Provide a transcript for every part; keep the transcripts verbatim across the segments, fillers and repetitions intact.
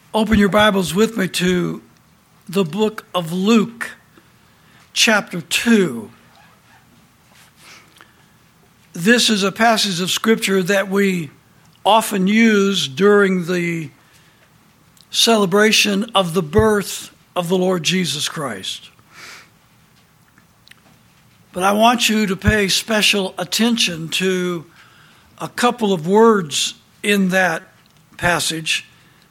Open your Bibles with me to the book of Luke, chapter two. This is a passage of Scripture that we often use during the celebration of the birth of the Lord Jesus Christ. But I want you to pay special attention to a couple of words in that passage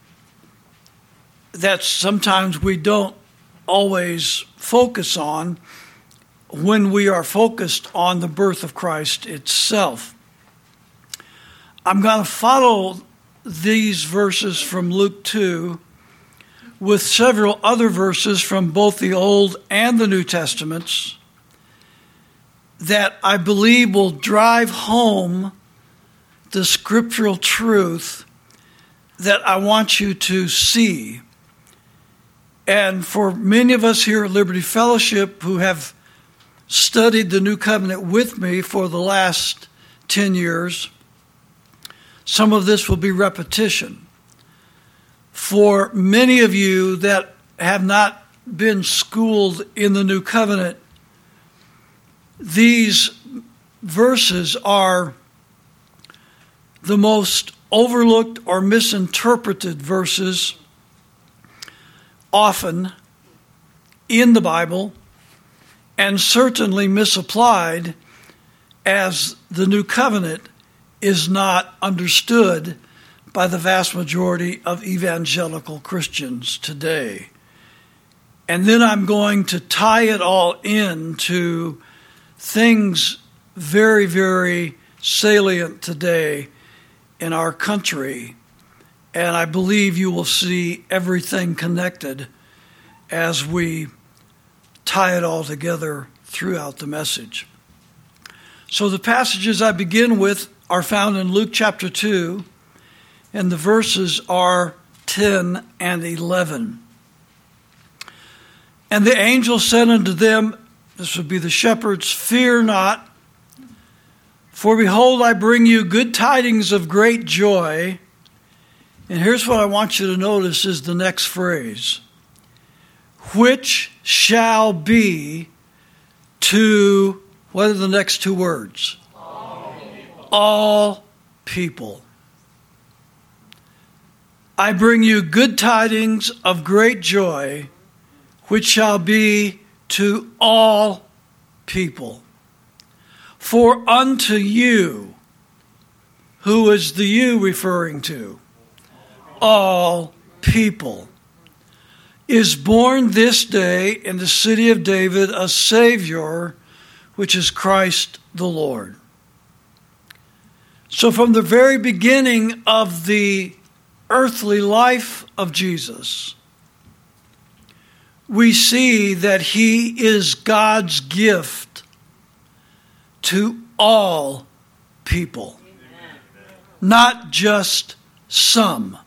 that sometimes we don't always focus on when we are focused on the birth of Christ itself. I'm going to follow these verses from Luke two with several other verses from both the Old and the New Testaments that I believe will drive home the scriptural truth that I want you to see. And for many of us here at Liberty Fellowship who have studied the New Covenant with me for the last ten years, some of this will be repetition. For many of you that have not been schooled in the New Covenant, these verses are the most overlooked or misinterpreted verses often in the Bible, and certainly misapplied as the New Covenant is not understood by the vast majority of evangelical Christians today. And then I'm going to tie it all in to things very, very salient today in our country. And I believe you will see everything connected as we tie it all together throughout the message. So the passages I begin with are found in Luke chapter two, and the verses are ten and eleven. And the angel said unto them, this would be the shepherds, fear not, for behold, I bring you good tidings of great joy. And here's what I want you to notice is the next phrase, which shall be to, what are the next two words? All people. All people. I bring you good tidings of great joy, which shall be to all people. For unto you, who is the you referring to? All people, is born this day in the city of David a Savior, which is Christ the Lord. So from the very beginning of the earthly life of Jesus, we see that he is God's gift to all people, not just some.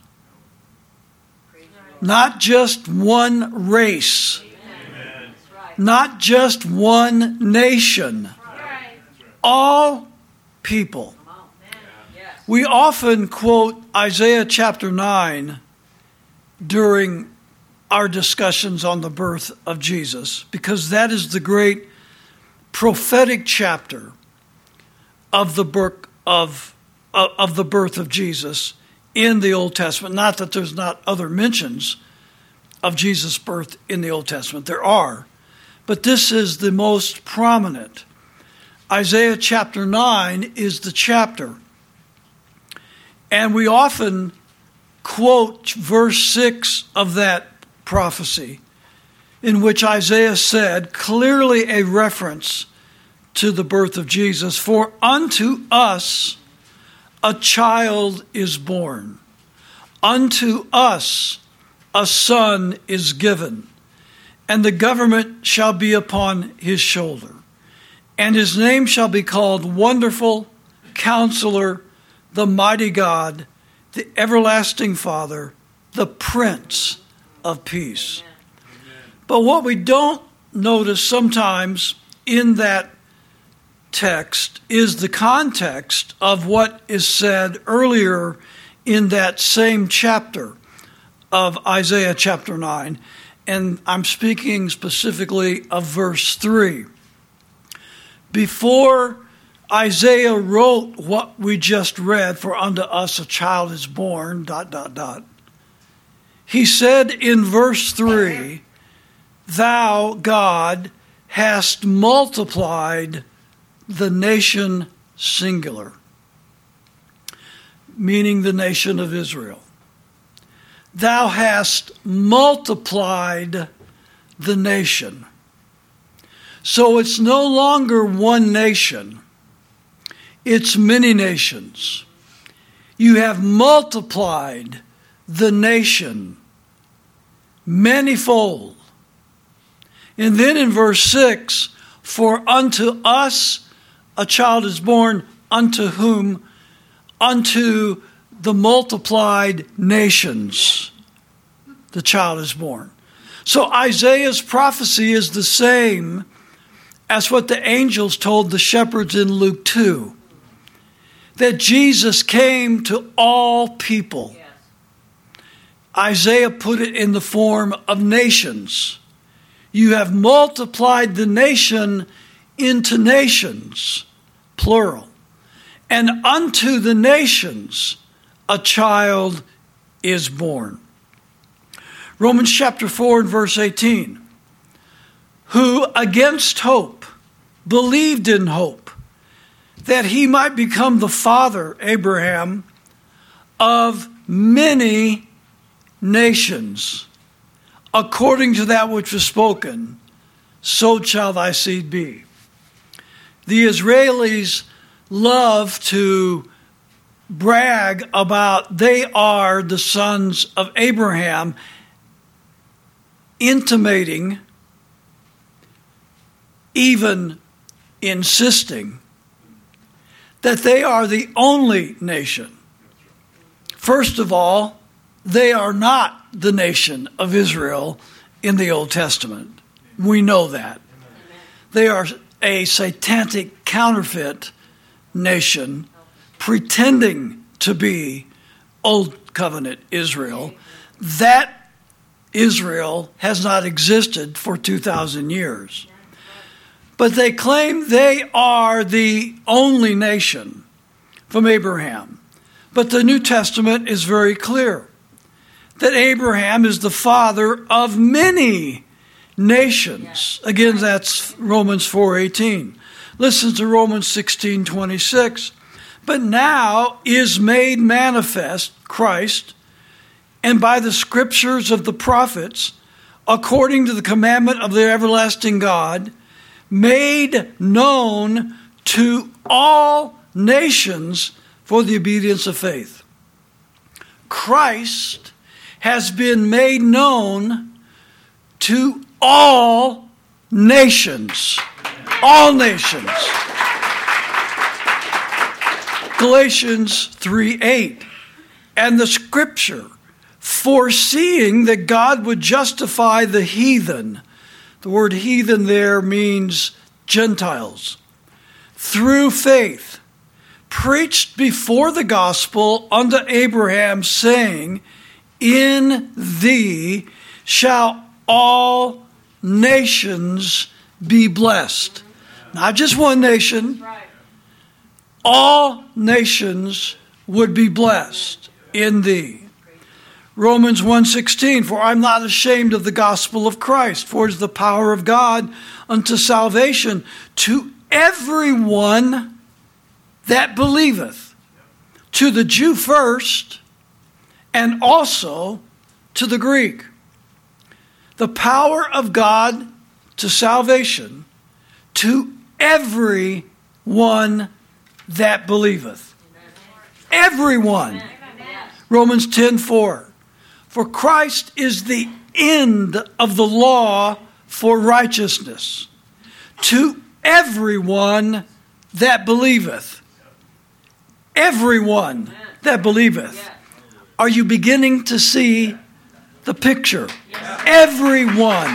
Not just one race, Amen. Not just one nation, all people. We often quote Isaiah chapter nine during our discussions on the birth of Jesus, because that is the great prophetic chapter of the book of, of the birth of Jesus in the Old Testament. Not that there's not other mentions of Jesus' birth in the Old Testament. There are. But this is the most prominent. Isaiah chapter nine is the chapter. And we often quote verse six of that prophecy, in which Isaiah said, clearly a reference to the birth of Jesus, for unto us a child is born. Unto us a son is given, and the government shall be upon his shoulder. And his name shall be called Wonderful, Counselor, the Mighty God, the Everlasting Father, the Prince of Peace. But what we don't notice sometimes in that text is the context of what is said earlier in that same chapter of Isaiah chapter nine, and I'm speaking specifically of verse three. Before Isaiah wrote what we just read, for unto us a child is born, dot, dot, dot, he said in verse three, thou, God, hast multiplied the nation singular, meaning the nation of Israel. Thou hast multiplied the nation. So it's no longer one nation. It's many nations. You have multiplied the nation manyfold. And then in verse six, for unto us a child is born, unto whom? Unto the multiplied nations the child is born. So Isaiah's prophecy is the same as what the angels told the shepherds in Luke two, that Jesus came to all people. Yes. Isaiah put it in the form of nations. You have multiplied the nation into nations, plural. And unto the nations a child is born. Romans chapter four and verse eighteen. Who against hope believed in hope, that he might become the father, Abraham, of many nations, according to that which was spoken, so shall thy seed be. The Israelis love to brag about they are the sons of Abraham, intimating, even insisting, that they are the only nation. First of all, they are not the nation of Israel in the Old Testament. We know that. They are a satanic counterfeit nation pretending to be Old Covenant Israel. That Israel has not existed for two thousand years. But they claim they are the only nation from Abraham. But the New Testament is very clear that Abraham is the father of many nations. Again, that's Romans four eighteen. Listen to Romans sixteen twenty-six. But now is made manifest Christ, and by the scriptures of the prophets, according to the commandment of the everlasting God, made known to all nations for the obedience of faith. Christ has been made known to all nations. All nations. Galatians three eight. And the scripture, foreseeing that God would justify the heathen. The word heathen there means Gentiles. Through faith, preached before the gospel unto Abraham, saying, in thee shall all nations be blessed. Not just one nation. All nations would be blessed in thee. Romans one sixteen, for I'm not ashamed of the gospel of Christ, for it is the power of God unto salvation to everyone that believeth, to the Jew first, and also to the Greek. The power of God to salvation to everyone that believeth. Everyone. Romans ten four. For Christ is the end of the law for righteousness to everyone that believeth. Everyone that believeth. Are you beginning to see the picture? Everyone.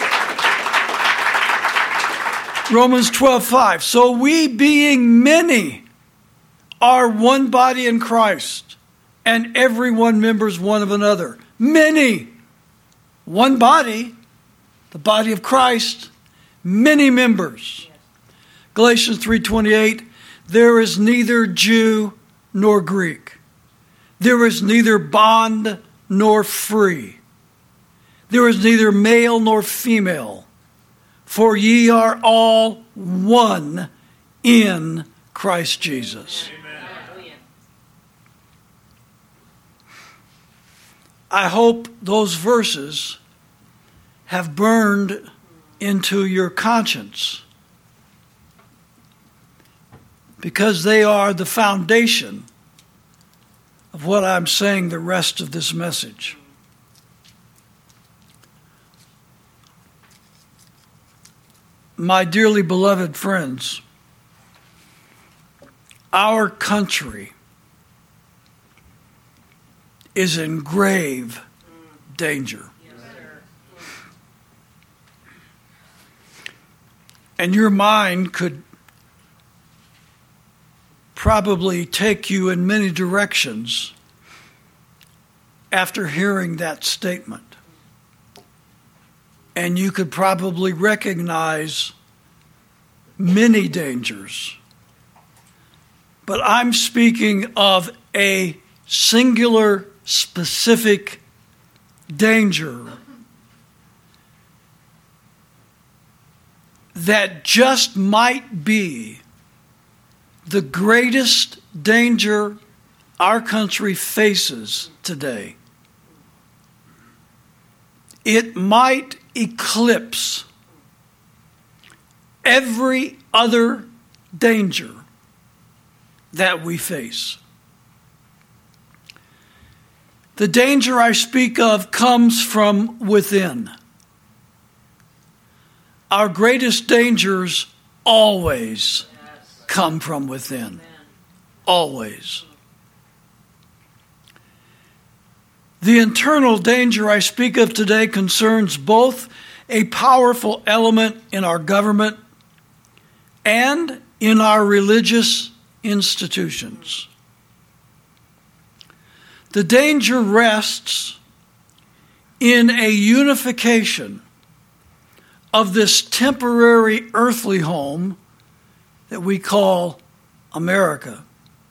Romans twelve five. So we, being many, are one body in Christ, and every one members one of another. many. One body, the body of Christ, many members. Galatians three twenty-eight, there is neither Jew nor Greek. There is neither bond nor free. There is neither male nor female. For ye are all one in Christ Jesus. Amen. I hope those verses have burned into your conscience, because they are the foundation of what I'm saying the rest of this message. My dearly beloved friends, our country is in grave danger. And your mind could probably take you in many directions after hearing that statement. And you could probably recognize many dangers. But I'm speaking of a singular, specific danger that just might be the greatest danger our country faces today. It might eclipse every other danger that we face. The danger I speak of comes from within. Our greatest dangers always come from within. Always. The internal danger I speak of today concerns both a powerful element in our government and in our religious institutions. The danger rests in a unification of this temporary earthly home that we call America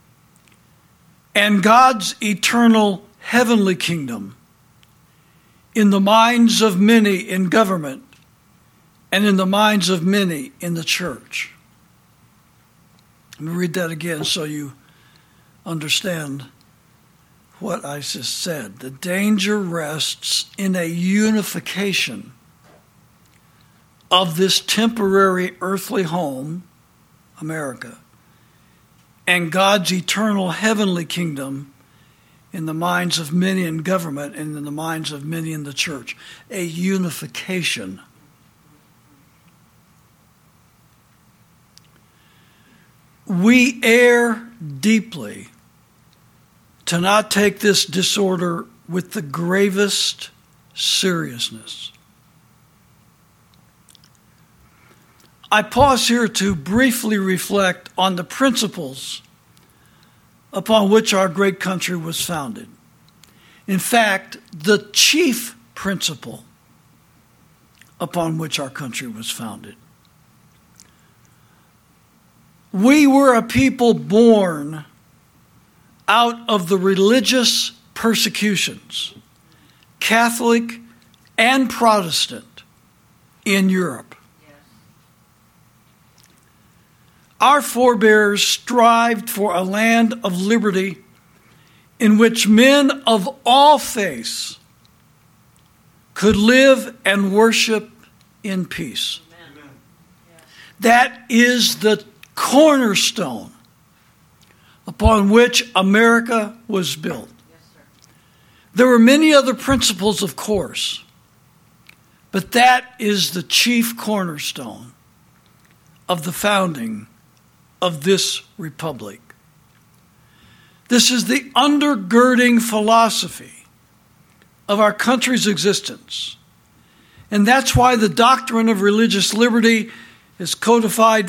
and God's eternal heavenly kingdom in the minds of many in government and in the minds of many in the church. Let me read that again so you understand what I just said. The danger rests in a unification of this temporary earthly home, America, and God's eternal heavenly kingdom in the minds of many in government and in the minds of many in the church. A unification. We err deeply to not take this disorder with the gravest seriousness. I pause here to briefly reflect on the principles upon which our great country was founded. In fact, the chief principle upon which our country was founded. We were a people born out of the religious persecutions, Catholic and Protestant, in Europe. Our forebears strived for a land of liberty in which men of all faiths could live and worship in peace. Amen. That is the cornerstone upon which America was built. Yes, sir. There were many other principles, of course, but that is the chief cornerstone of the founding of this republic. This is the undergirding philosophy of our country's existence. And that's why the doctrine of religious liberty is codified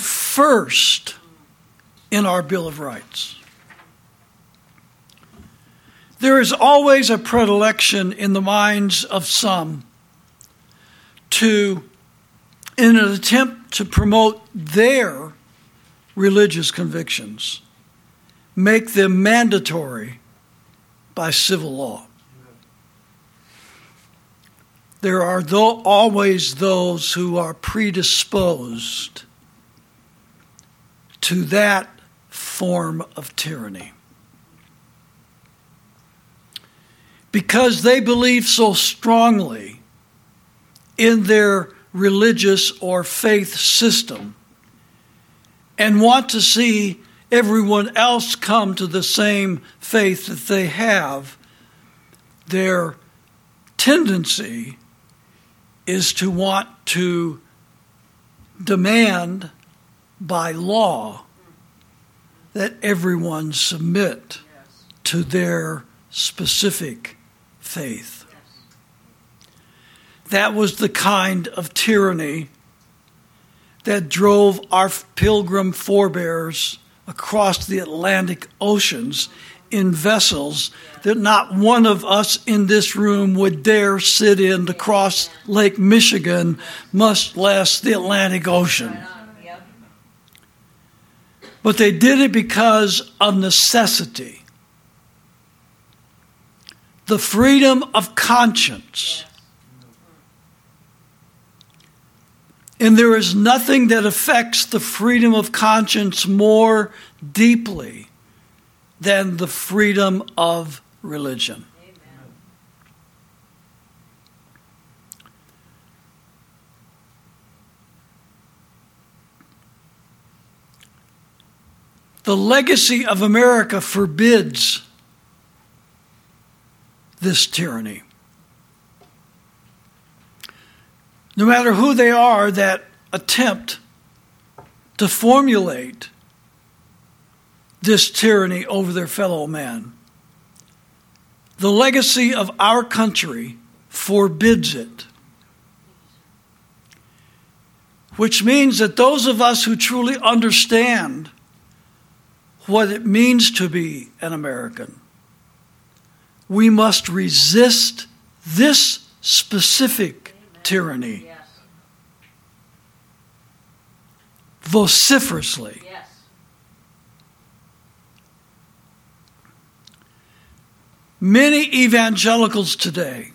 first in our Bill of Rights. There is always a predilection in the minds of some to, in an attempt to promote their religious convictions, make them mandatory by civil law. There are though always those who are predisposed to that form of tyranny, because they believe so strongly in their religious or faith system and want to see everyone else come to the same faith that they have. Their tendency is to want to demand by law that everyone submit to their specific faith. That was the kind of tyranny that drove our pilgrim forebears across the Atlantic oceans in vessels that not one of us in this room would dare sit in to cross Lake Michigan, much less the Atlantic Ocean. But they did it because of necessity. The freedom of conscience. And there is nothing that affects the freedom of conscience more deeply than the freedom of religion. Amen. The legacy of America forbids this tyranny. No matter who they are that attempt to formulate this tyranny over their fellow man, the legacy of our country forbids it. Which means that those of us who truly understand what it means to be an American, we must resist this specific tyranny Yes. vociferously. Yes. Many evangelicals today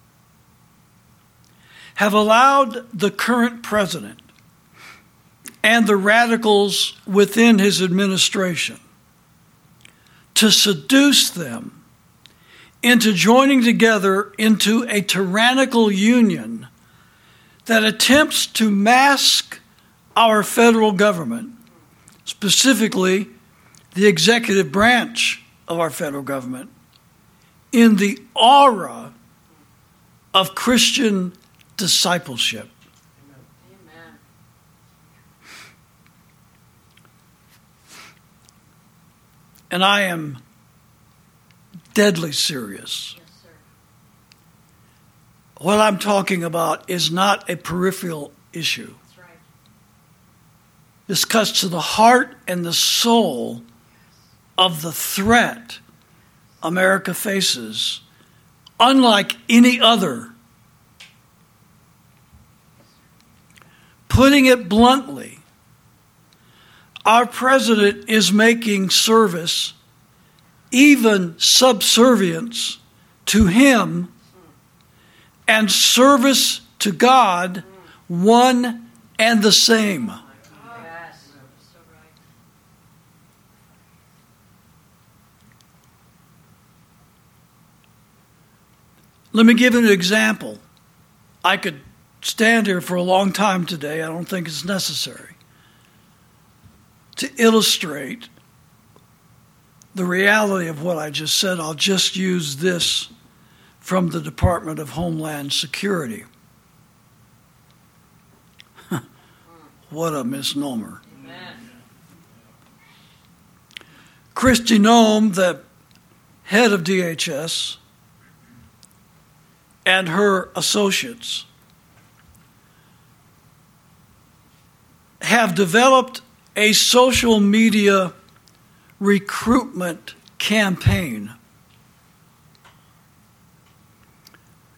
have allowed the current president and the radicals within his administration to seduce them into joining together into a tyrannical union that attempts to mask our federal government, specifically the executive branch of our federal government, in the aura of Christian discipleship. Amen. And I am deadly serious. Yes, sir. What I'm talking about is not a peripheral issue. That's right. This cuts to the heart and the soul of the threat America faces, unlike any other. Putting it bluntly, our president is making service, even subservience to him, and service to God, one and the same. Yes. So right. Let me give you an example. I could stand here for a long time today. I don't think it's necessary to illustrate the reality of what I just said. I'll just use this from the Department of Homeland Security. What a misnomer. Amen. Kristi Noem, the head of D H S, and her associates have developed a social media recruitment campaign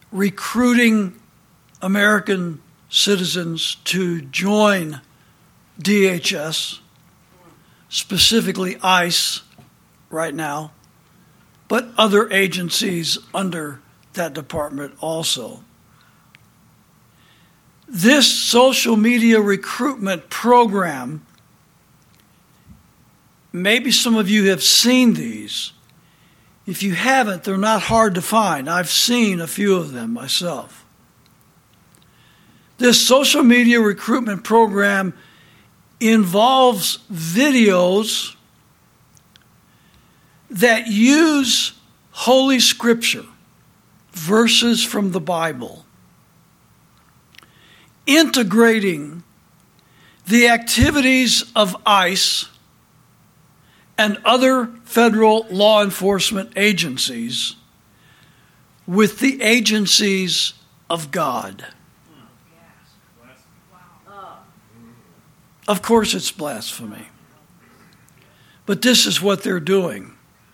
recruiting American citizens to join D H S, specifically ICE right now, but other agencies under that department also. This social media recruitment program, maybe some of you have seen these. If you haven't, they're not hard to find. I've seen a few of them myself. This social media recruitment program involves videos that use Holy Scripture, verses from the Bible, integrating the activities of ICE and other federal law enforcement agencies with the agencies of God. Of course it's blasphemy. But this is what they're doing.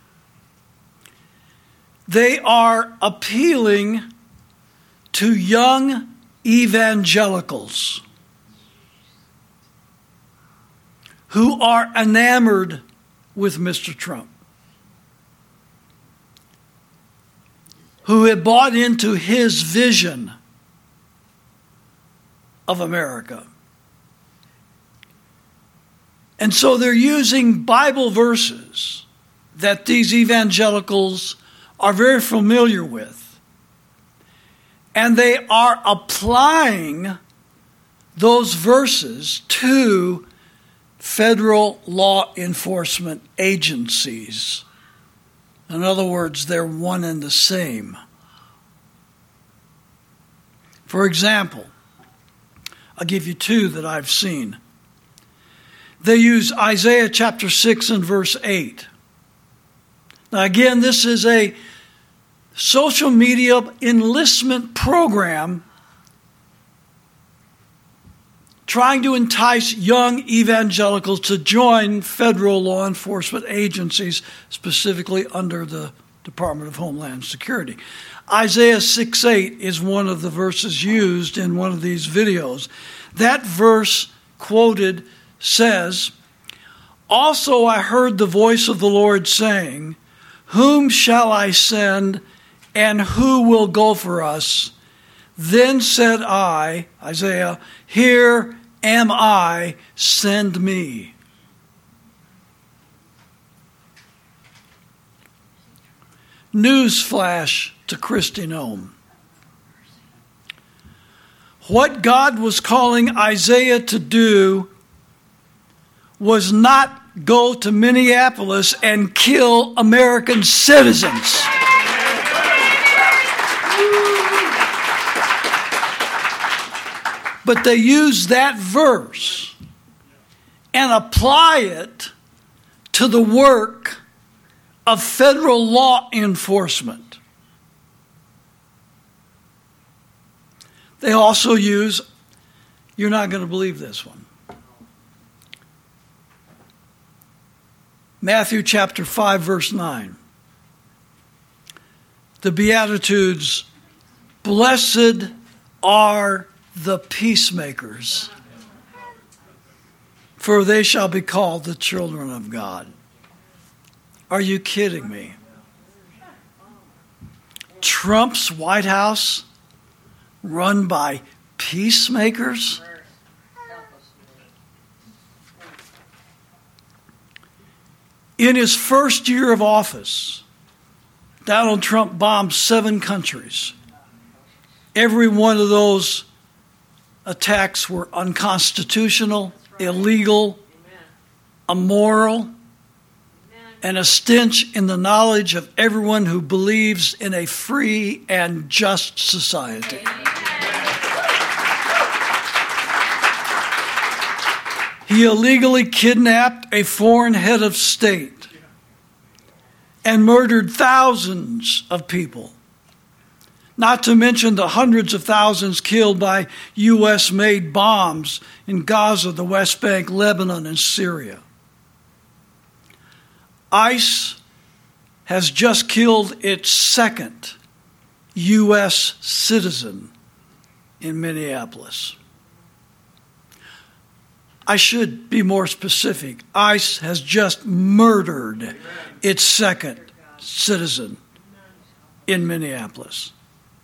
They are appealing to young evangelicals who are enamored with Mister Trump, who have bought into his vision of America. And so they're using Bible verses that these evangelicals are very familiar with. And they are applying those verses to federal law enforcement agencies. In other words, they're one and the same. For example, I'll give you two that I've seen. They use Isaiah chapter six and verse eight. Now again, this is a social media enlistment program trying to entice young evangelicals to join federal law enforcement agencies, specifically under the Department of Homeland Security. Isaiah six eight is one of the verses used in one of these videos. That verse quoted says, "Also I heard the voice of the Lord saying, whom shall I send, and who will go for us? Then said I," Isaiah, "here am I, send me." Newsflash to Kristi Noem. What God was calling Isaiah to do was not go to Minneapolis and kill American citizens. But they use that verse and apply it to the work of federal law enforcement. They also use, you're not going to believe this one, Matthew chapter five, verse nine. The Beatitudes, "Blessed are the peacemakers, for they shall be called the children of God." Are you kidding me? Trump's White House run by peacemakers? In his first year of office, Donald Trump bombed seven countries. Every one of those attacks were unconstitutional, illegal, immoral, and a stench in the knowledge of everyone who believes in a free and just society. He illegally kidnapped a foreign head of state and murdered thousands of people, not to mention the hundreds of thousands killed by U S-made bombs in Gaza, the West Bank, Lebanon, and Syria. ICE has just killed its second U S citizen in Minneapolis. I should be more specific. ICE has just murdered its second citizen in Minneapolis.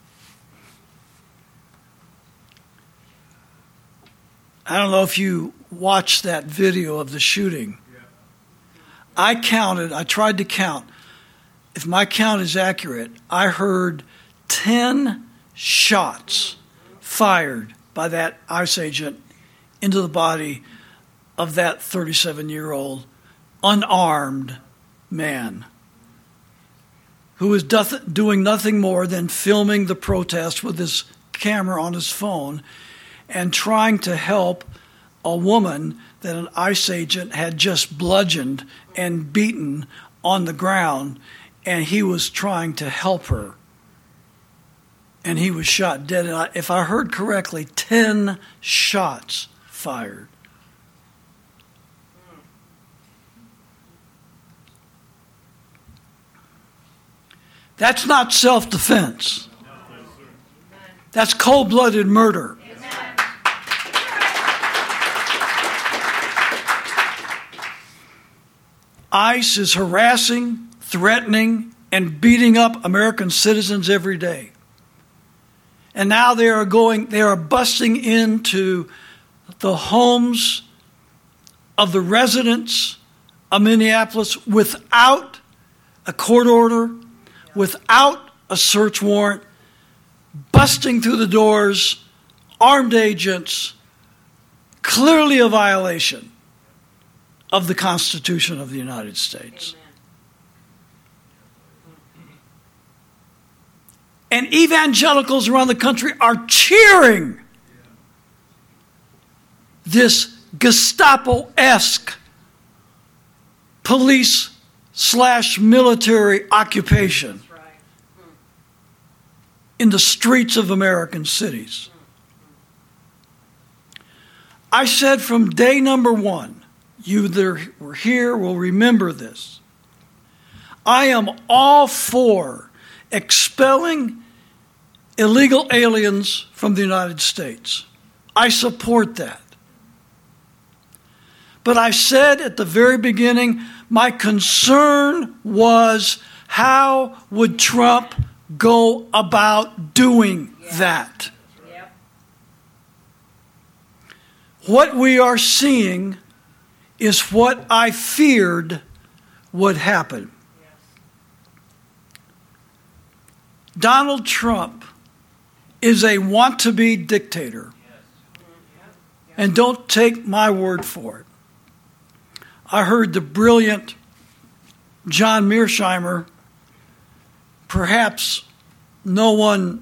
I don't know if you watched that video of the shooting. I counted, I tried to count. If my count is accurate, I heard ten shots fired by that ICE agent into the body of that thirty-seven-year-old unarmed man who was doing nothing more than filming the protest with his camera on his phone and trying to help a woman that an ICE agent had just bludgeoned and beaten on the ground, and he was trying to help her. And he was shot dead. And I, if I heard correctly, ten shots fired. That's not self-defense. That's cold-blooded murder. ICE is harassing, threatening, and beating up American citizens every day. And now they are going, they are busting into the homes of the residents of Minneapolis without a court order, without a search warrant, busting through the doors, armed agents, clearly a violation of the Constitution of the United States. Amen. And evangelicals around the country are cheering this Gestapo-esque police slash military occupation in the streets of American cities. I said from day number one, you that were here will remember this. I am all for expelling illegal aliens from the United States. I support that. But I said at the very beginning, my concern was how would Trump go about doing yeah. that? Yep. What we are seeing is what I feared would happen. Yes. Donald Trump is a want-to-be dictator. Yes. And don't take my word for it. I heard the brilliant John Mearsheimer, perhaps no one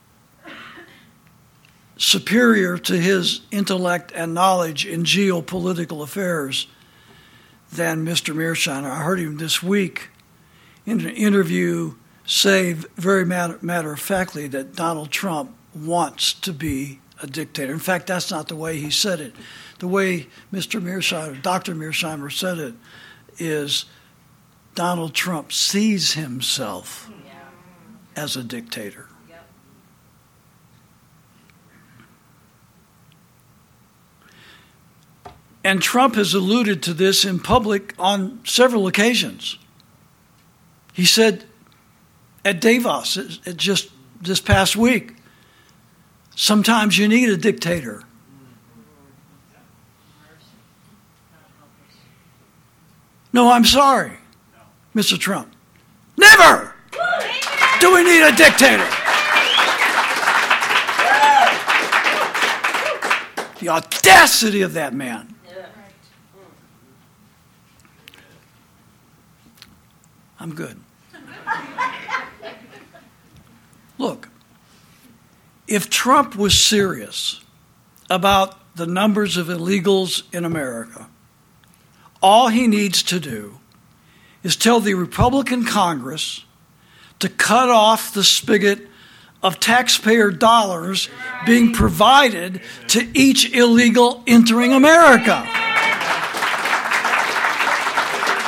superior to his intellect and knowledge in geopolitical affairs than Mister Mearsheimer. I heard him this week in an interview say very matter, matter-of-factly that Donald Trump wants to be a dictator. In fact, that's not the way he said it. The way Mister Mearsheimer, Doctor Mearsheimer said it is Donald Trump sees himself yeah. as a dictator. Yep. And Trump has alluded to this in public on several occasions. He said at Davos, it, it just this past week, sometimes you need a dictator. No, I'm sorry, Mister Trump. Never do we need a dictator. The audacity of that man. I'm good. Look, if Trump was serious about the numbers of illegals in America, all he needs to do is tell the Republican Congress to cut off the spigot of taxpayer dollars being provided to each illegal entering America.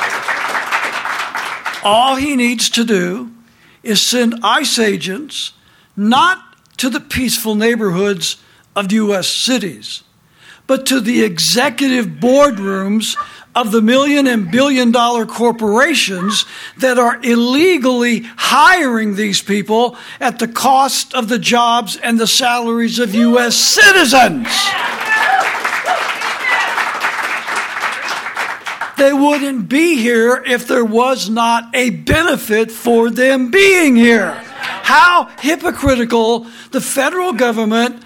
All he needs to do is send ICE agents not to the peaceful neighborhoods of U S cities, but to the executive boardrooms of the million and billion dollar corporations that are illegally hiring these people at the cost of the jobs and the salaries of U S citizens. They wouldn't be here if there was not a benefit for them being here. How hypocritical the federal government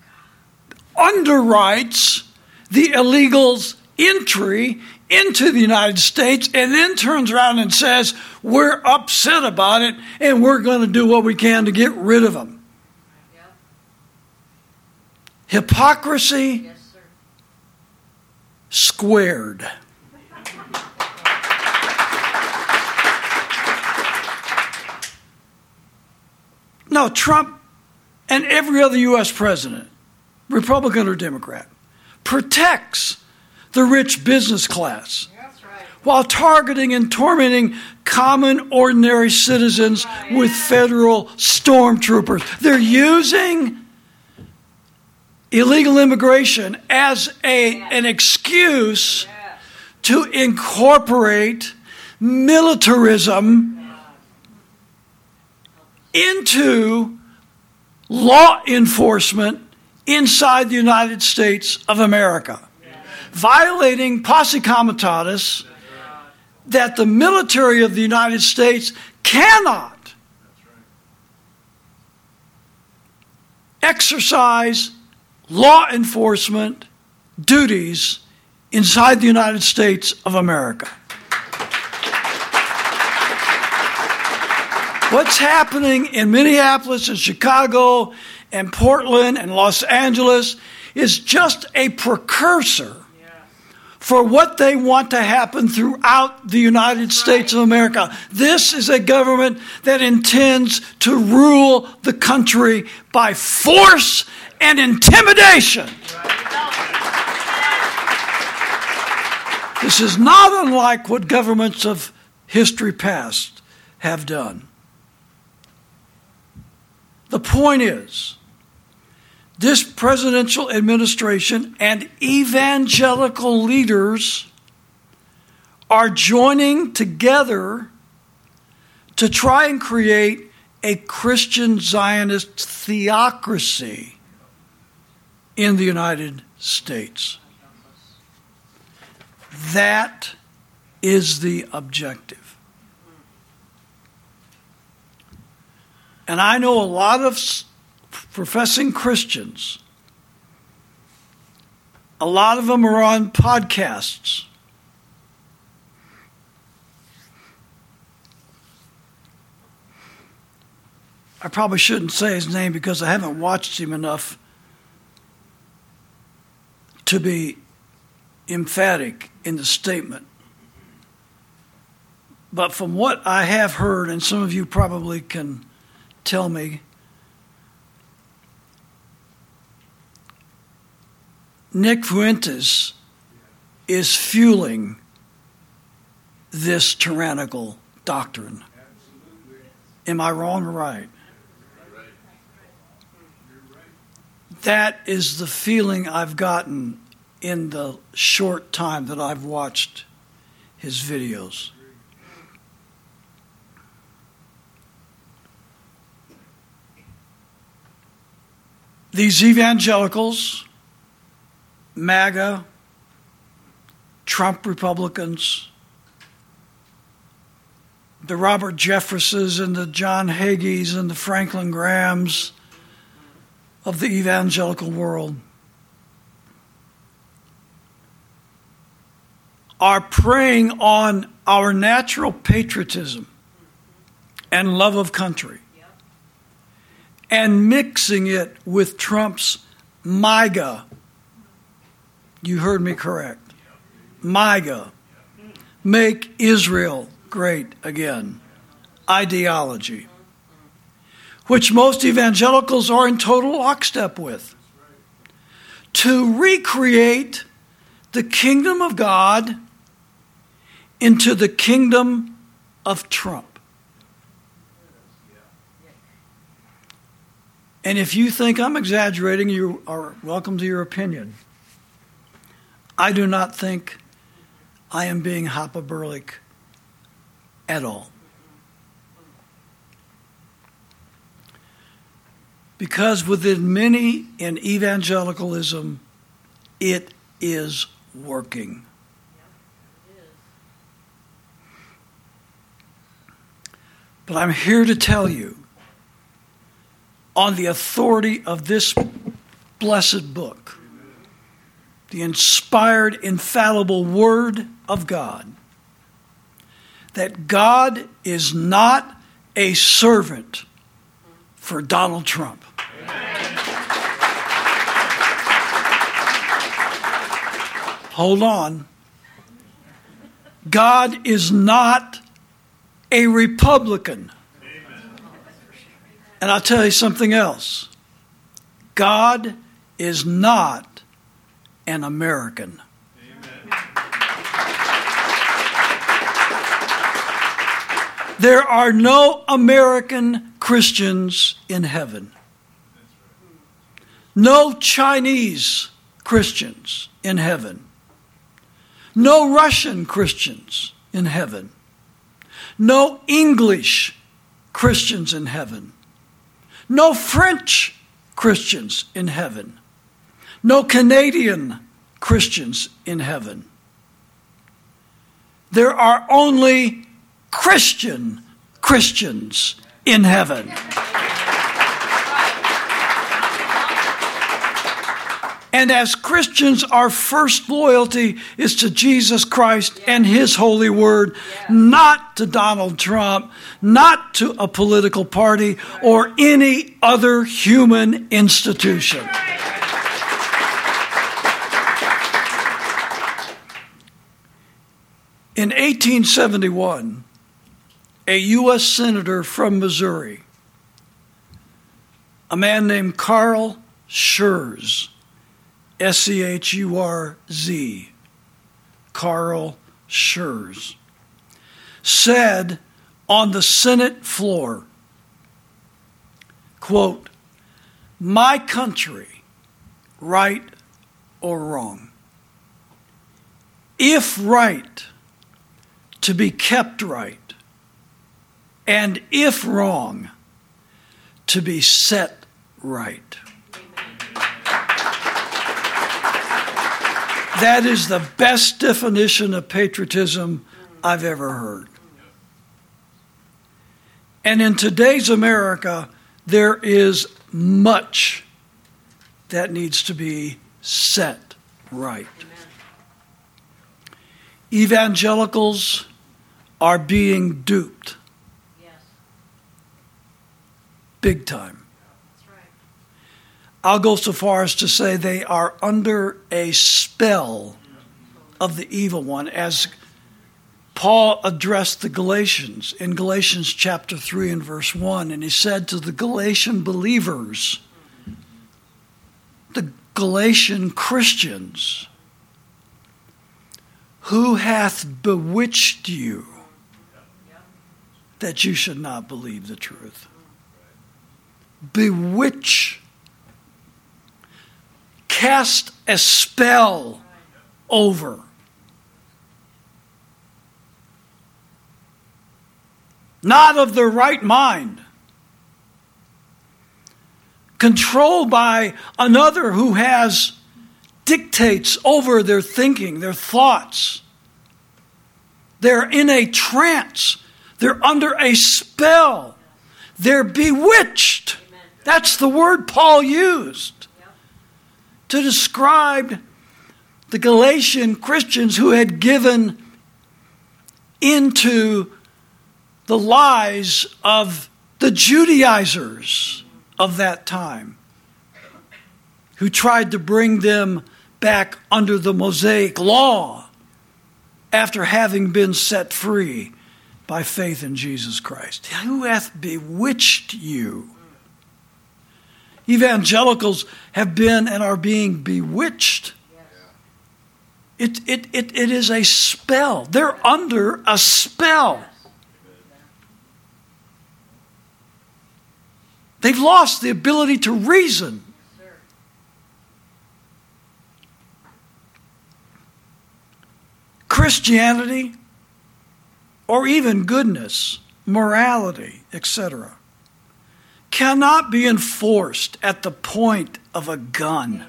underwrites the illegals' entry into the United States and then turns around and says, we're upset about it and we're going to do what we can to get rid of them. Yep. Hypocrisy yes, sir. Squared. No, Trump and every other U S president, Republican or Democrat, protects the rich business class That's right. while targeting and tormenting common, ordinary citizens right. with federal stormtroopers. They're using illegal immigration as a, yeah. an excuse yeah. to incorporate militarism into law enforcement inside the United States of America, violating posse comitatus that the military of the United States cannot exercise law enforcement duties inside the United States of America. What's happening in Minneapolis and Chicago and Portland and Los Angeles is just a precursor for what they want to happen throughout the United States of America. This is a government that intends to rule the country by force and intimidation. This is not unlike what governments of history past have done. The point is, this presidential administration and evangelical leaders are joining together to try and create a Christian Zionist theocracy in the United States. That is the objective. And I know a lot of professing Christians, a lot of them are on podcasts. I probably shouldn't say his name because I haven't watched him enough to be emphatic in the statement. But from what I have heard, and some of you probably can tell me, Nick Fuentes is fueling this tyrannical doctrine. Am I wrong or right? That is the feeling I've gotten in the short time that I've watched his videos. These evangelicals, MAGA, Trump Republicans, the Robert Jeffersons and the John Hagees and the Franklin Grahams of the evangelical world are preying on our natural patriotism and love of country and mixing it with Trump's MAGA. You heard me correct. MAGA. Make Israel great again. Ideology. Which most evangelicals are in total lockstep with. To recreate the kingdom of God into the kingdom of Trump. And if you think I'm exaggerating, you are welcome to your opinion. I do not think I am being hyperbolic at all. Because within many in evangelicalism, it is working. But I'm here to tell you, on the authority of this blessed book, the inspired, infallible Word of God, that God is not a servant for Donald Trump. Hold on. God is not a Republican. And I'll tell you something else. God is not an American. There are no American Christians in heaven. No Chinese Christians in heaven. No Russian Christians in heaven. No English Christians in heaven. No French Christians in heaven. No Canadian Christians in heaven. There are only Christian Christians in heaven. And as Christians, our first loyalty is to Jesus Christ and His holy word, not to Donald Trump, not to a political party or any other human institution. In eighteen seventy-one, a U S senator from Missouri, a man named Carl Schurz, S C H U R Z, Carl Schurz, said on the Senate floor, quote, "My country, right or wrong, if right, to be kept right, and if wrong, to be set right." That is the best definition of patriotism I've ever heard. And in today's America, there is much that needs to be set right. Evangelicals are being duped. Big time. I'll go so far as to say they are under a spell of the evil one, as Paul addressed the Galatians in Galatians chapter three and verse one, and he said to the Galatian believers, the Galatian Christians, "Who hath bewitched you that you should not believe the truth?" Bewitch. Cast a spell over. Not of their right mind. Controlled by another who has dictates over their thinking, their thoughts. They're in a trance. They're under a spell. They're bewitched. That's the word Paul used to describe the Galatian Christians who had given into the lies of the Judaizers of that time, who tried to bring them back under the Mosaic law after having been set free by faith in Jesus Christ. Who hath bewitched you? Evangelicals have been and are being bewitched. It, it, it, it is a spell. They're under a spell. They've lost the ability to reason. Christianity, or even goodness, morality, et cetera, cannot be enforced at the point of a gun,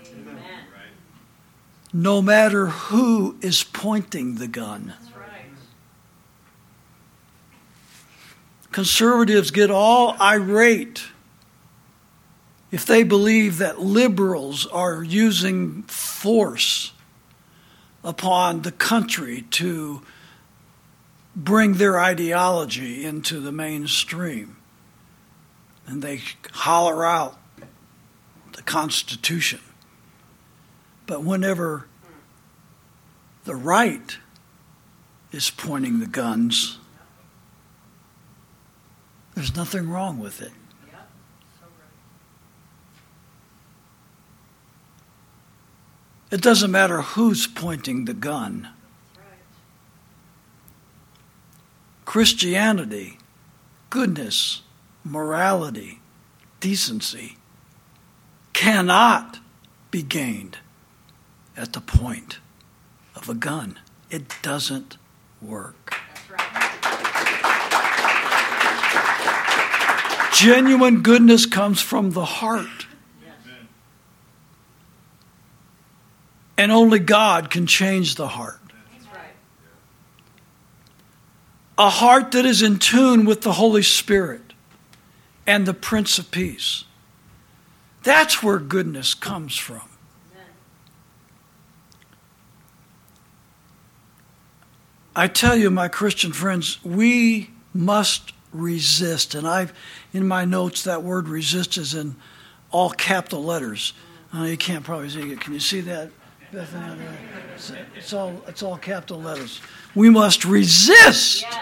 no matter who is pointing the gun. Conservatives get all irate if they believe that liberals are using force upon the country to bring their ideology into the mainstream. And they holler out the Constitution. But whenever the right is pointing the guns, there's nothing wrong with it. It doesn't matter who's pointing the gun. Christianity, goodness, morality, decency cannot be gained at the point of a gun. It doesn't work. That's right. Genuine goodness comes from the heart. And only God can change the heart. That's right. A heart that is in tune with the Holy Spirit and the Prince of Peace. That's where goodness comes from. Amen. I tell you, my Christian friends, we must resist. And I've, in my notes, that word resist is in all capital letters. Oh, you can't probably see it. Can you see that? Bethany, it's, it's all it's all capital letters. We must resist Yes.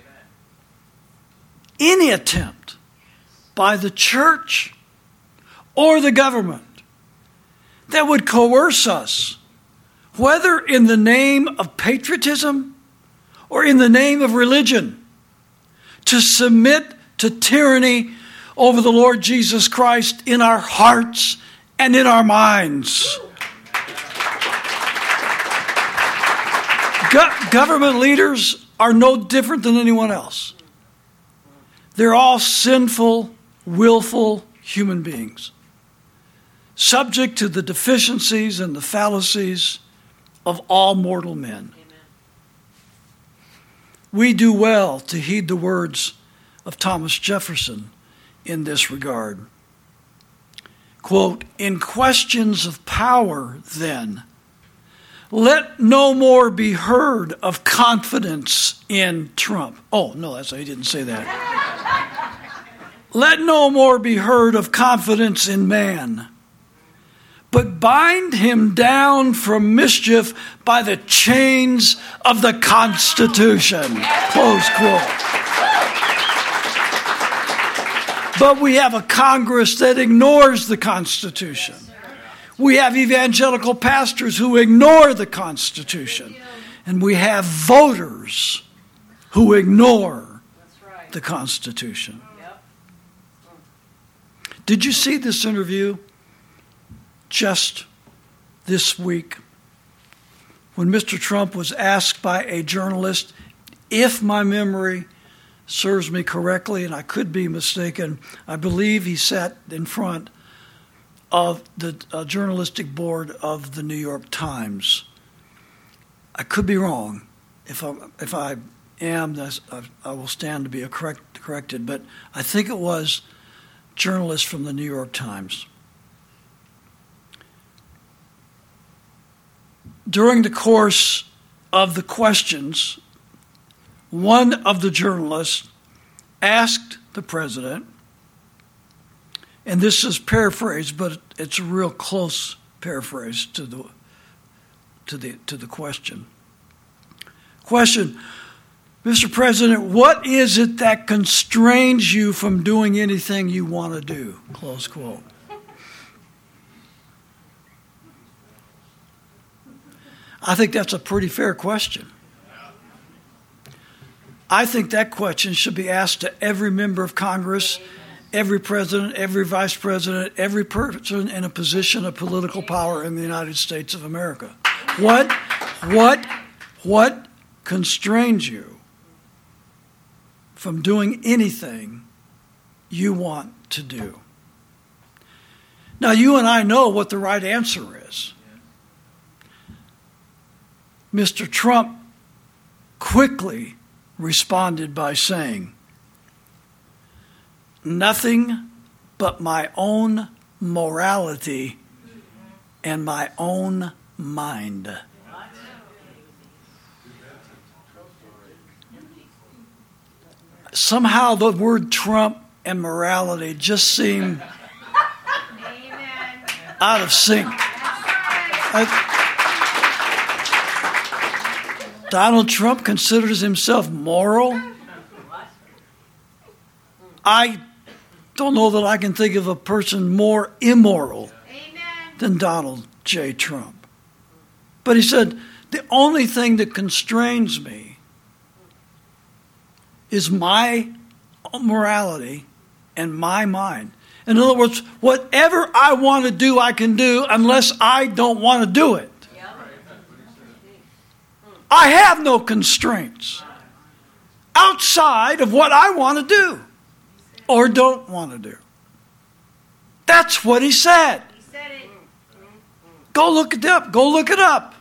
any attempt by the church or the government that would coerce us, whether in the name of patriotism or in the name of religion, to submit to tyranny over the Lord Jesus Christ in our hearts and in our minds. Go- government leaders are no different than anyone else. They're all sinful, willful human beings, subject to the deficiencies and the fallacies of all mortal men. Amen. We do well to heed the words of Thomas Jefferson in this regard. Quote, "In questions of power, then, let no more be heard of confidence in Trump." Oh, no, that's he didn't say that. "Let no more be heard of confidence in man, but bind him down from mischief by the chains of the Constitution." Close quote. But we have a Congress that ignores the Constitution. We have evangelical pastors who ignore the Constitution. And we have voters who ignore That's right. the Constitution. Yep. Did you see this interview just this week when Mister Trump was asked by a journalist, if my memory serves me correctly, and I could be mistaken, I believe he sat in front of the uh, journalistic board of the New York Times. I could be wrong. If I, if I am, that's, I, I will stand to be a correct, corrected. But I think it was journalists from the New York Times. During the course of the questions, one of the journalists asked the president, and this is paraphrased, but it's a real close paraphrase to the to the to the question. Question: Mister President, what is it that constrains you from doing anything you want to do? Close quote. I think that's a pretty fair question. I think that question should be asked to every member of Congress every president, every vice president, every person in a position of political power in the United States of America. What, what, what constrains you from doing anything you want to do? Now, you and I know what the right answer is. Mister Trump quickly responded by saying, "Nothing but my own morality and my own mind." Somehow the word Trump and morality just seem out of sync. I, Donald Trump considers himself moral. I don't know that I can think of a person more immoral than Donald J. Trump. But he said, the only thing that constrains me is my morality and my mind. In other words, whatever I want to do, I can do unless I don't want to do it. I have no constraints outside of what I want to do or don't want to do. That's what he said. He said it. Go look it up. Go look it up.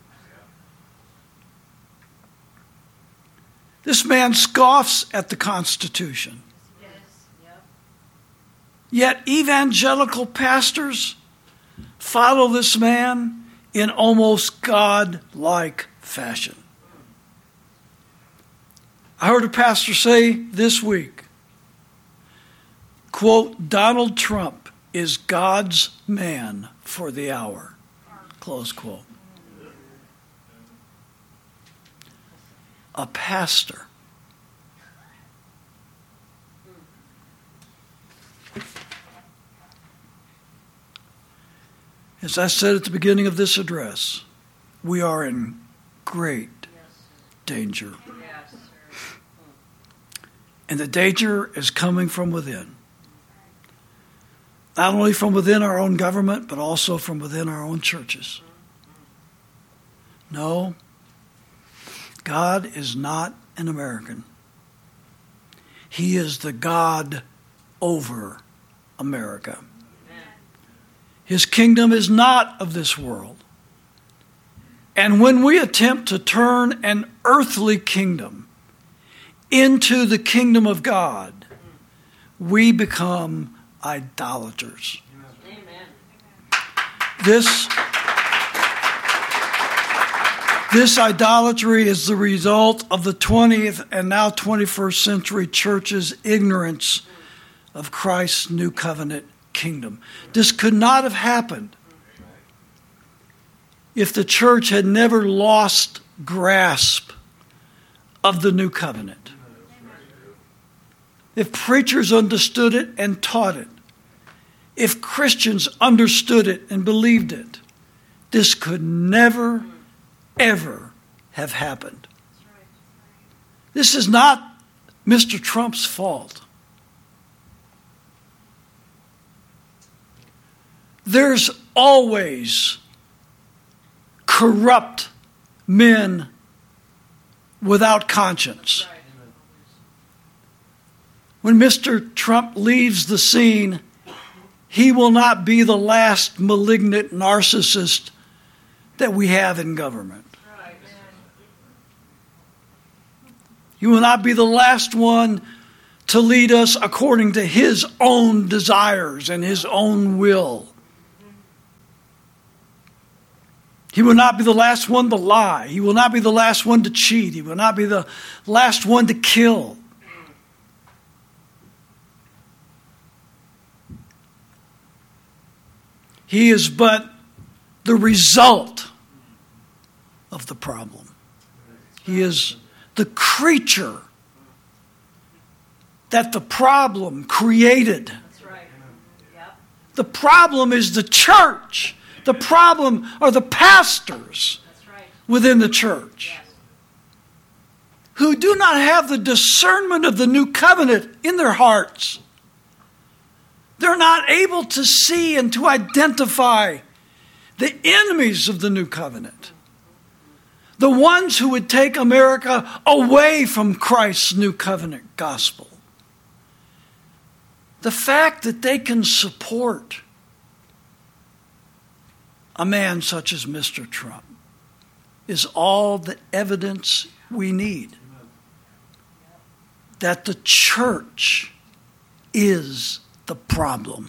This man scoffs at the Constitution. Yes. Yep. Yet evangelical pastors follow this man in almost God-like fashion. I heard a pastor say this week, quote, "Donald Trump is God's man for the hour," close quote. A pastor as I said at the beginning of this address, we are in great danger. Yes, sir. And the danger is coming from within. Not only from within our own government, but also from within our own churches. No, God is not an American. He is the God over America. His kingdom is not of this world. And when we attempt to turn an earthly kingdom into the kingdom of God, we become idolaters. Amen. This, this idolatry is the result of the twentieth and now twenty-first century church's ignorance of Christ's new covenant kingdom. This could not have happened if the church had never lost grasp of the new covenant. If preachers understood it and taught it, if Christians understood it and believed it, this could never, ever have happened. This is not Mister Trump's fault. There's always corrupt men without conscience. When Mister Trump leaves the scene, he will not be the last malignant narcissist that we have in government. He will not be the last one to lead us according to his own desires and his own will. He will not be the last one to lie. He will not be the last one to cheat. He will not be the last one to kill. He is but the result of the problem. He is the creature that the problem created. That's right. Yep. The problem is the church. The problem are the pastors That's right. within the church Yes. who do not have the discernment of the new covenant in their hearts. They're not able to see and to identify the enemies of the new covenant. The ones who would take America away from Christ's new covenant gospel. The fact that they can support a man such as Mister Trump is all the evidence we need that the church is the problem.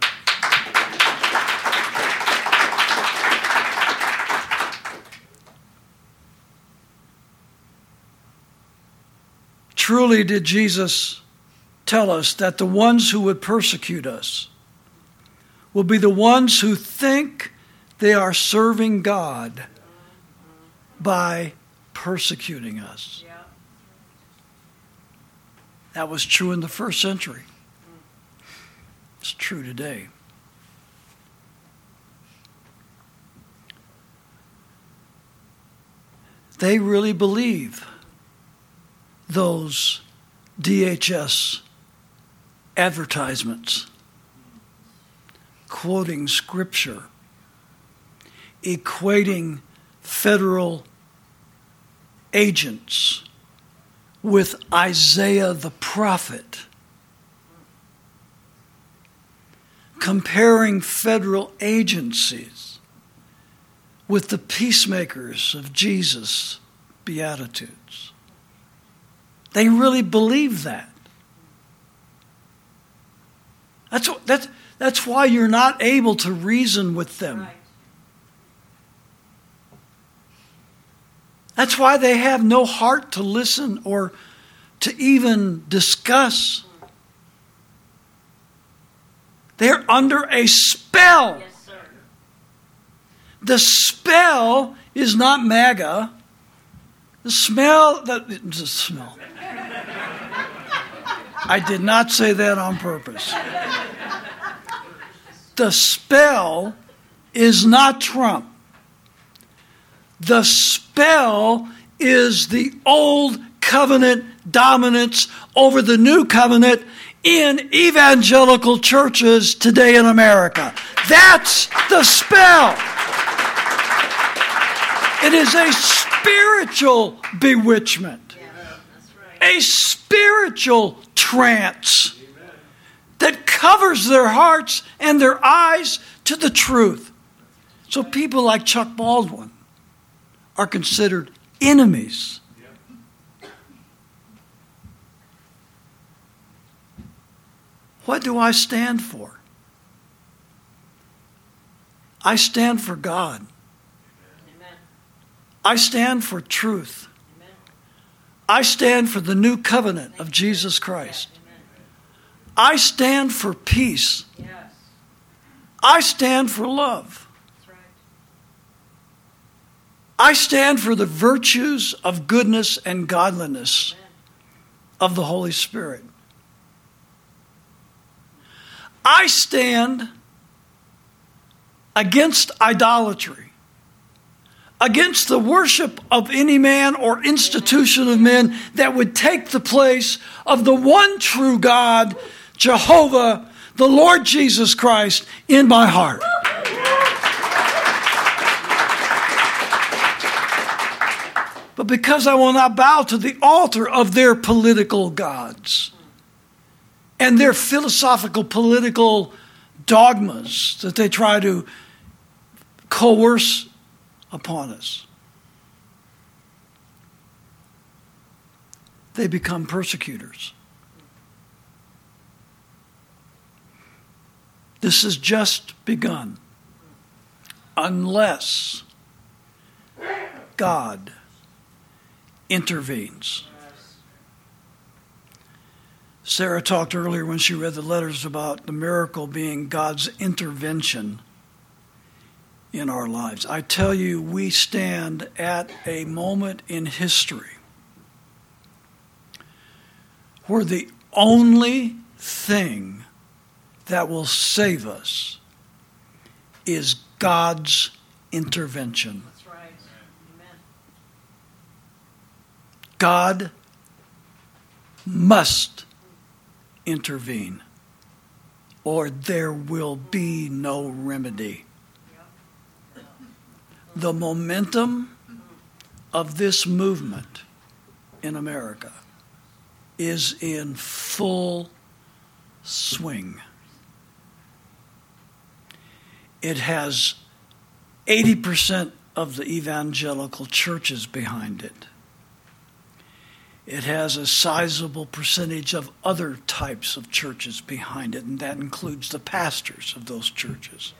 Truly did Jesus tell us that the ones who would persecute us will be the ones who think they are serving God by persecuting us. Yeah. That was true in the first century. It's true today. They really believe those D H S advertisements quoting Scripture, equating federal agents with Isaiah the prophet, comparing federal agencies with the peacemakers of Jesus' Beatitudes. They really believe that. That's, that's, that's why you're not able to reason with them. Right. That's why they have no heart to listen or to even discuss. They're under a spell. Yes, sir. The spell is not MAGA. The smell, the, the smell. I did not say that on purpose. The spell is not Trump. The spell is the old covenant dominance over the new covenant in evangelical churches today in America. That's the spell. It is a spiritual bewitchment, Yeah, that's right. a spiritual trance that covers their hearts and their eyes to the truth. So people like Chuck Baldwin are considered enemies. What do I stand for? I stand for God. Amen. I stand for truth. Amen. I stand for the new covenant of Jesus Christ. Amen. I stand for peace. Yes. I stand for love. That's right. I stand for the virtues of goodness and godliness Amen. of the Holy Spirit. I stand against idolatry, against the worship of any man or institution of men that would take the place of the one true God, Jehovah, the Lord Jesus Christ, in my heart. But because I will not bow to the altar of their political gods and their philosophical political dogmas that they try to coerce upon us, they become persecutors. This has just begun. Unless God intervenes. Sarah talked earlier when she read the letters about the miracle being God's intervention in our lives. I tell you, we stand at a moment in history where the only thing that will save us is God's intervention. That's right. Amen. God must intervene, or there will be no remedy. The momentum of this movement in America is in full swing. It has eighty percent of the evangelical churches behind it. It has a sizable percentage of other types of churches behind it, and that includes the pastors of those churches.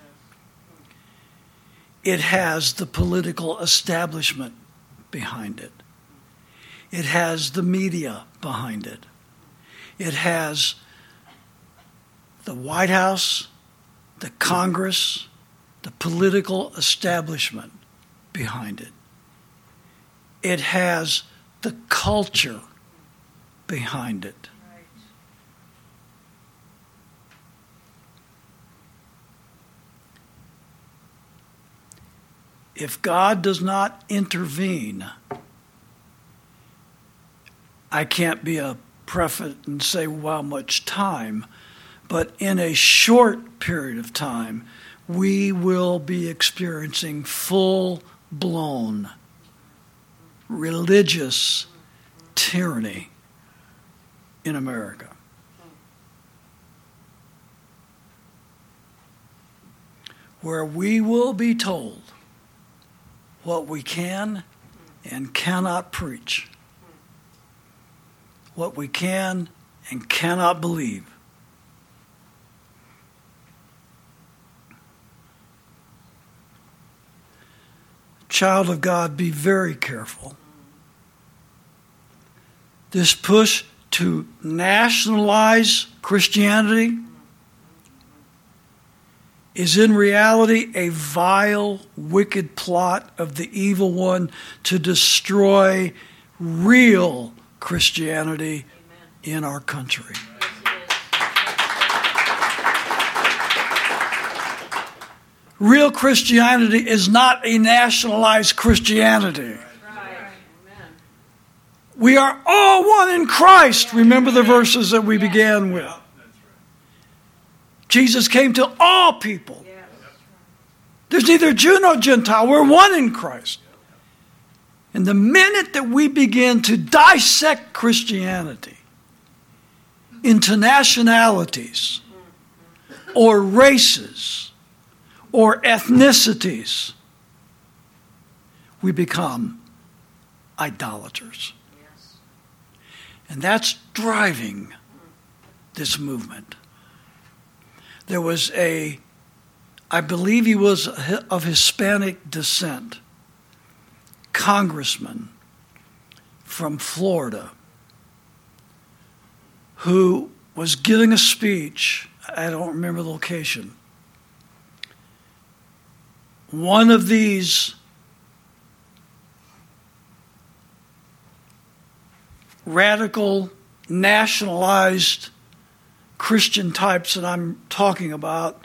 It has the political establishment behind it. It has the media behind it. It has the White House, the Congress, the political establishment behind it. It has the culture behind it. If God does not intervene, I can't be a prophet and say how much time, but in a short period of time, we will be experiencing full-blown religious tyranny in America. Where we will be told what we can and cannot preach, what we can and cannot believe. Child of God, be very careful. This push to nationalize Christianity is in reality a vile, wicked plot of the evil one to destroy real Christianity in our country. Real Christianity is not a nationalized Christianity. We are all one in Christ. Remember the verses that we began with. Jesus came to all people. There's neither Jew nor Gentile. We're one in Christ. And the minute that we begin to dissect Christianity into nationalities or races or ethnicities, we become idolaters. And that's driving this movement. There was a, I believe he was of Hispanic descent, congressman from Florida who was giving a speech. I don't remember the location. One of these radical, nationalized Christian types that I'm talking about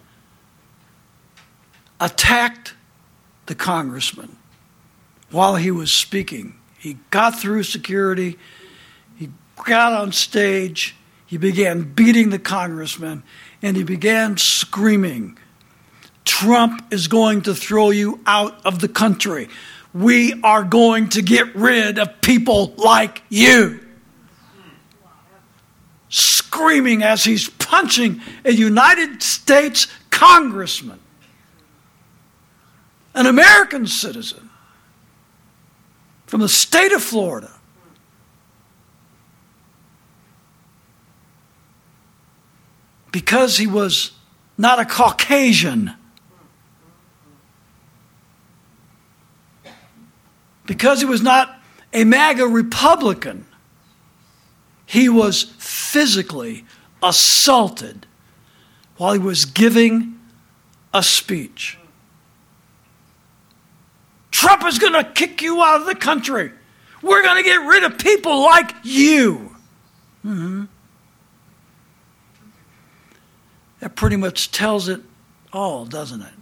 attacked the congressman while he was speaking. He got through security. He got on stage. He began beating the congressman, and he began screaming, "Trump is going to throw you out of the country. We are going to get rid of people like you." Screaming as he's punching a United States congressman, an American citizen from the state of Florida. Because he was not a Caucasian. Because he was not a MAGA Republican. He was physically assaulted while he was giving a speech. Trump is going to kick you out of the country. We're going to get rid of people like you. Mm-hmm. That pretty much tells it all, doesn't it?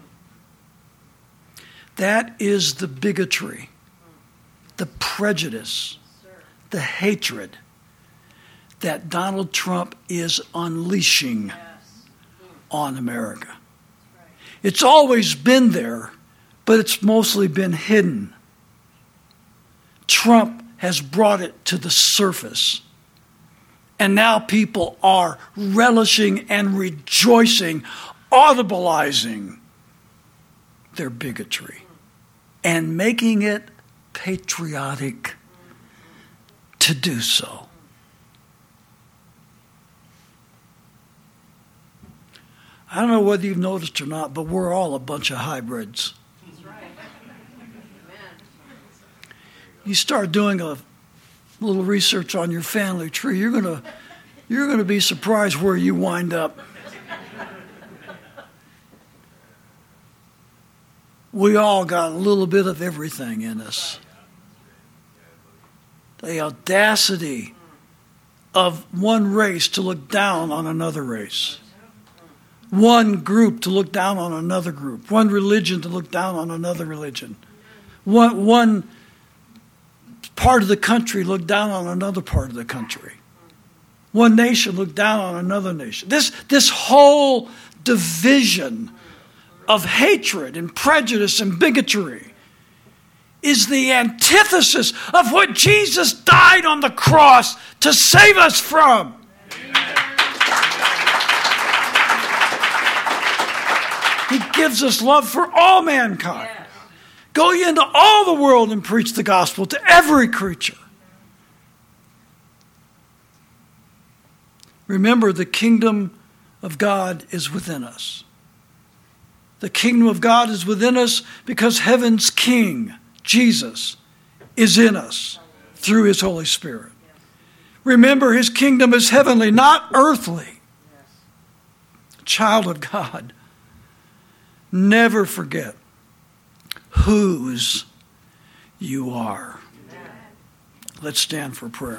That is the bigotry, the prejudice, the hatred that Donald Trump is unleashing on America. It's always been there, but it's mostly been hidden. Trump has brought it to the surface. And now people are relishing and rejoicing, audibilizing their bigotry and making it patriotic to do so. I don't know whether you've noticed or not, but we're all a bunch of hybrids. That's right. Amen. You start doing a little research on your family tree, you're gonna you're gonna be surprised where you wind up. We all got a little bit of everything in us. The audacity of one race to look down on another race. One group to look down on another group. One religion to look down on another religion. One, one part of the country look down on another part of the country. One nation look down on another nation. This, this whole division of hatred and prejudice and bigotry is the antithesis of what Jesus died on the cross to save us from. He gives us love for all mankind. Yes. Go ye into all the world and preach the gospel to every creature. Remember, the kingdom of God is within us. The kingdom of God is within us because heaven's King, Jesus, is in us through his Holy Spirit. Remember, his kingdom is heavenly, not earthly. Child of God, never forget whose you are. Let's stand for prayer.